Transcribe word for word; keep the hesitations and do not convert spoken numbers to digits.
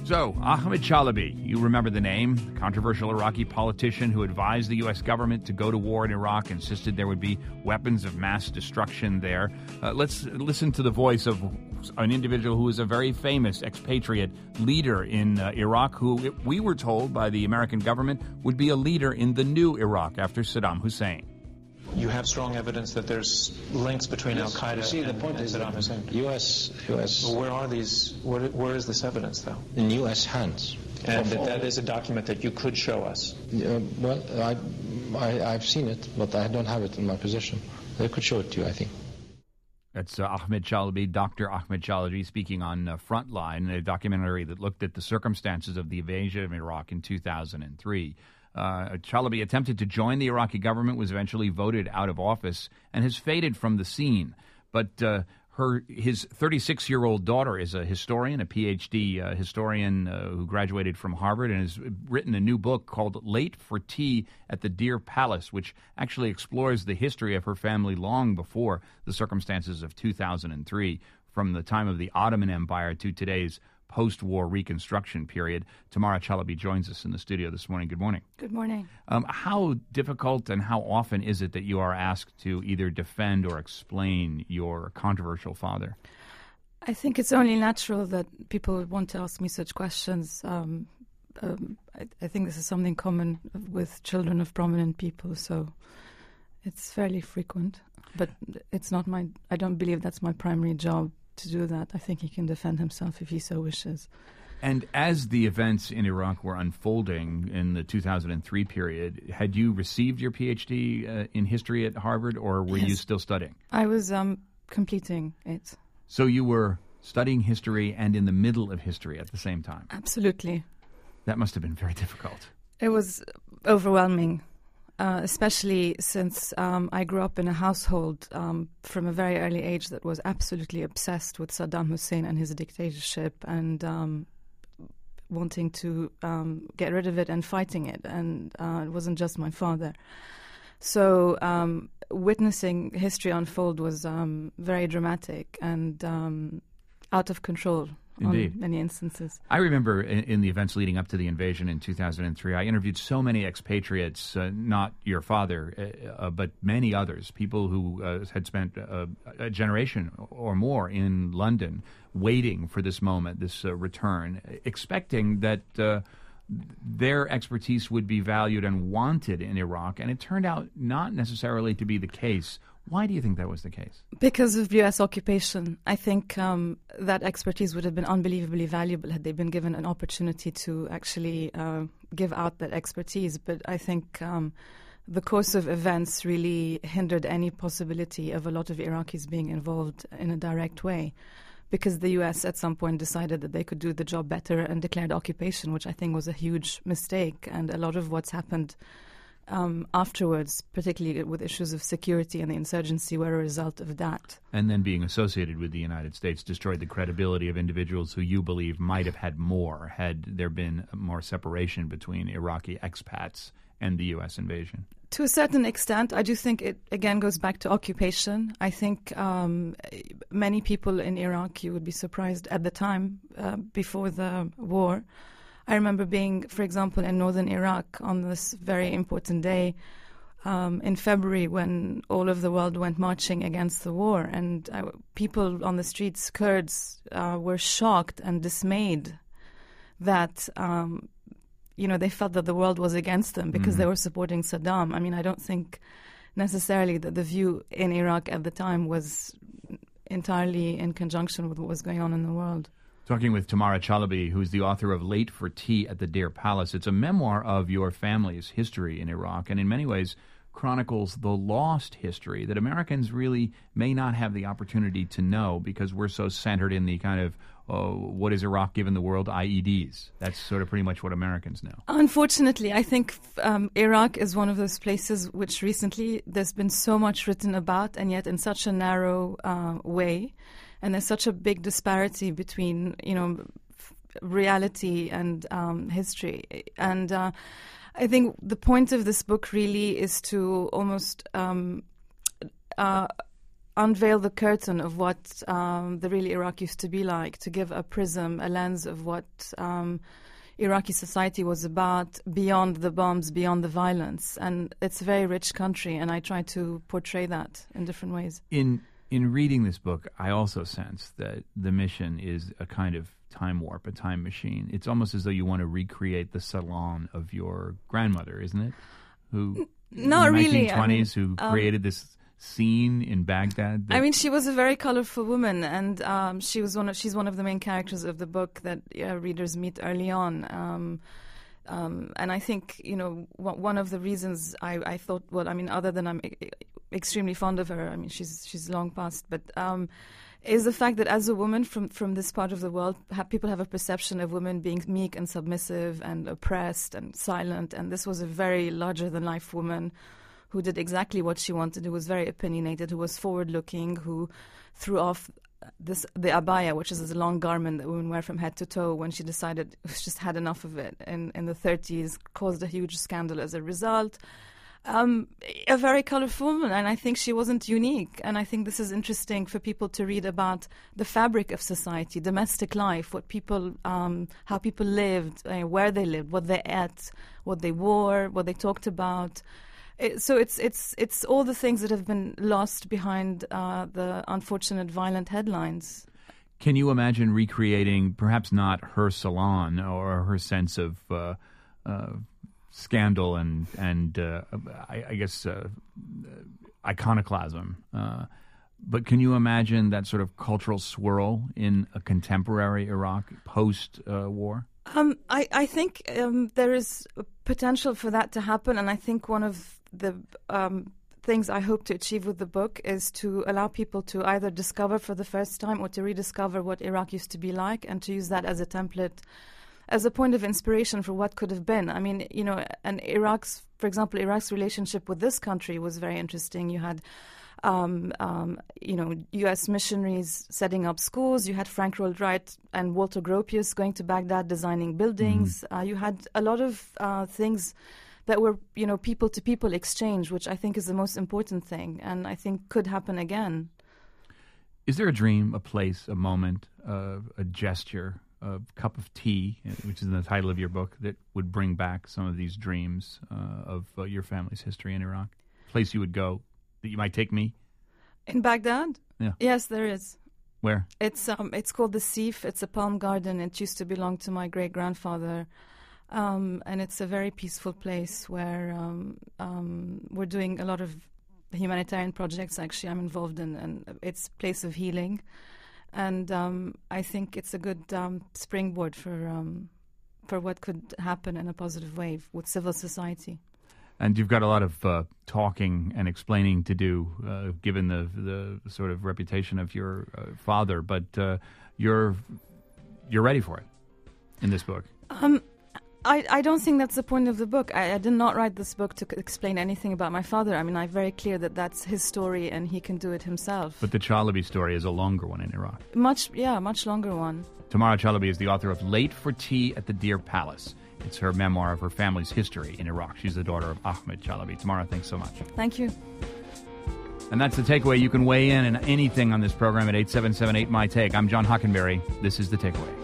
So, Ahmed Chalabi, you remember the name, the controversial Iraqi politician who advised the U S government to go to war in Iraq, insisted there would be weapons of mass destruction there. Uh, let's listen to the voice of an individual who is a very famous expatriate leader in uh, Iraq, who we were told by the American government would be a leader in the new Iraq after Saddam Hussein. You have strong evidence that there's links between yes, Al Qaeda see, and, the point and is Saddam Hussein. U S, U S. Well, where are these? Where, where is this evidence, though? In U S hands. And that, that is a document that you could show us. Uh, well, I, I, I've seen it, but I don't have it in my possession. I could show it to you, I think. That's uh, Ahmed Chalabi, Doctor Ahmed Chalabi, speaking on uh, Frontline, a documentary that looked at the circumstances of the invasion of Iraq in two thousand three. Uh, Chalabi attempted to join the Iraqi government, was eventually voted out of office, and has faded from the scene. But uh, her, his thirty-six-year-old daughter is a historian, a P H D uh, historian uh, who graduated from Harvard and has written a new book called Late for Tea at the Deer Palace, which actually explores the history of her family long before the circumstances of two thousand three, from the time of the Ottoman Empire to today's post-war reconstruction period. Tamara Chalabi joins us in the studio this morning. Good morning. Good morning. Um, how difficult and how often is it that you are asked to either defend or explain your controversial father? I think it's only natural that people would want to ask me such questions. Um, um, I, I think this is something common with children of prominent people, so it's fairly frequent. But it's not my. I don't believe that's my primary job to do that. I think he can defend himself if he so wishes. And as the events in Iraq were unfolding in the two thousand three period, had you received your P H D uh, in history at Harvard, or were yes. you still studying? I was um, completing it. So you were studying history and in the middle of history at the same time? Absolutely. That must have been very difficult. It was overwhelming. Uh, especially since um, I grew up in a household um, from a very early age that was absolutely obsessed with Saddam Hussein and his dictatorship and um, wanting to um, get rid of it and fighting it. And uh, it wasn't just my father. So um, witnessing history unfold was um, very dramatic and um, out of control. Indeed. On many instances. I remember in, in the events leading up to the invasion in two thousand three, I interviewed so many expatriates, uh, not your father, uh, uh, but many others, people who uh, had spent uh, a generation or more in London waiting for this moment, this uh, return, expecting that uh, their expertise would be valued and wanted in Iraq. And it turned out not necessarily to be the case. Why do you think that was the case? Because of U S occupation. I think um, that expertise would have been unbelievably valuable had they been given an opportunity to actually uh, give out that expertise. But I think um, the course of events really hindered any possibility of a lot of Iraqis being involved in a direct way, because the U S at some point decided that they could do the job better and declared occupation, which I think was a huge mistake. And a lot of what's happened Um, afterwards, particularly with issues of security and the insurgency, were a result of that. And then being associated with the United States destroyed the credibility of individuals who you believe might have had more had there been more separation between Iraqi expats and the U S invasion. To a certain extent, I do think it, again, goes back to occupation. I think um, many people in Iraq, you would be surprised at the time, uh, before the war, I remember being, for example, in northern Iraq on this very important day um, in February when all of the world went marching against the war. And uh, people on the streets, Kurds, uh, were shocked and dismayed that, um, you know, they felt that the world was against them because mm-hmm. they were supporting Saddam. I mean, I don't think necessarily that the view in Iraq at the time was entirely in conjunction with what was going on in the world. Talking with Tamara Chalabi, who's the author of Late for Tea at the Deer Palace. It's a memoir of your family's history in Iraq, and in many ways chronicles the lost history that Americans really may not have the opportunity to know because we're so centered in the kind of, uh, what is Iraq given the world, I E Ds. That's sort of pretty much what Americans know. Unfortunately, I think um, Iraq is one of those places which recently there's been so much written about, and yet in such a narrow uh, way. And there's such a big disparity between, you know, f- reality and um, history. And uh, I think the point of this book really is to almost um, uh, unveil the curtain of what um, the real Iraq used to be like, to give a prism, a lens of what um, Iraqi society was about beyond the bombs, beyond the violence. And it's a very rich country, and I try to portray that in different ways. In in reading this book, I also sense that the mission is a kind of time warp, a time machine. It's almost as though you want to recreate the salon of your grandmother, isn't it? Who, Not in the really. nineteen twenties, I mean, who um, created this scene in Baghdad. That I mean, she was a very colorful woman, and um, she was one of she's one of the main characters of the book that uh, readers meet early on. Um, um, and I think, you know, w- one of the reasons I, I thought, well, I mean, other than I'm e- extremely fond of her, I mean, she's she's long past, but um, is the fact that as a woman from, from this part of the world, ha- people have a perception of women being meek and submissive and oppressed and silent, and this was a very larger-than-life woman who did exactly what she wanted, who was very opinionated, who was forward-looking, who threw off this the abaya, which is a long garment that women wear from head to toe, when she decided she just had enough of it in, in the thirties, caused a huge scandal as a result. Um, a very colorful woman, and I think she wasn't unique. And I think this is interesting for people to read about the fabric of society, domestic life, what people, um, how people lived, uh, where they lived, what they ate, what they wore, what they talked about. It, so it's it's it's all the things that have been lost behind uh, the unfortunate violent headlines. Can you imagine recreating, perhaps not her salon or her sense of uh, uh, scandal and and uh, I, I guess uh, iconoclasm, uh, but can you imagine that sort of cultural swirl in a contemporary Iraq post-war? Uh, um, I I think um, there is potential for that to happen, and I think one of the um, things I hope to achieve with the book is to allow people to either discover for the first time or to rediscover what Iraq used to be like, and to use that as a template, as a point of inspiration for what could have been. I mean, you know, and Iraq's, for example, Iraq's relationship with this country was very interesting. You had, um, um, you know, U S missionaries setting up schools. You had Frank Lloyd Wright and Walter Gropius going to Baghdad, designing buildings. Mm-hmm. Uh, you had a lot of uh, things that were, you know, people-to-people exchange, which I think is the most important thing, and I think could happen again. Is there a dream, a place, a moment, uh, a gesture, a cup of tea, which is in the title of your book, that would bring back some of these dreams uh, of uh, your family's history in Iraq? A place you would go that you might take me? In Baghdad? Yeah. Yes, there is. Where? It's um, it's called the Seif. It's a palm garden. It used to belong to my great-grandfather. Um, and it's a very peaceful place where um, um, we're doing a lot of humanitarian projects, actually, I'm involved in, and it's a place of healing. And um, I think it's a good um, springboard for um, for what could happen in a positive way with civil society. And you've got a lot of uh, talking and explaining to do, uh, given the the sort of reputation of your uh, father. But uh, you're you're ready for it in this book. Um, I, I don't think that's the point of the book. I, I did not write this book to c- explain anything about my father. I mean, I'm very clear that that's his story and he can do it himself. But the Chalabi story is a longer one in Iraq. Much, yeah, much longer one. Tamara Chalabi is the author of Late for Tea at the Deer Palace. It's her memoir of her family's history in Iraq. She's the daughter of Ahmed Chalabi. Tamara, thanks so much. Thank you. And that's the takeaway. You can weigh in on anything on this program at eight seven seven eight, M Y Take. I'm John Hockenberry. This is The Takeaway.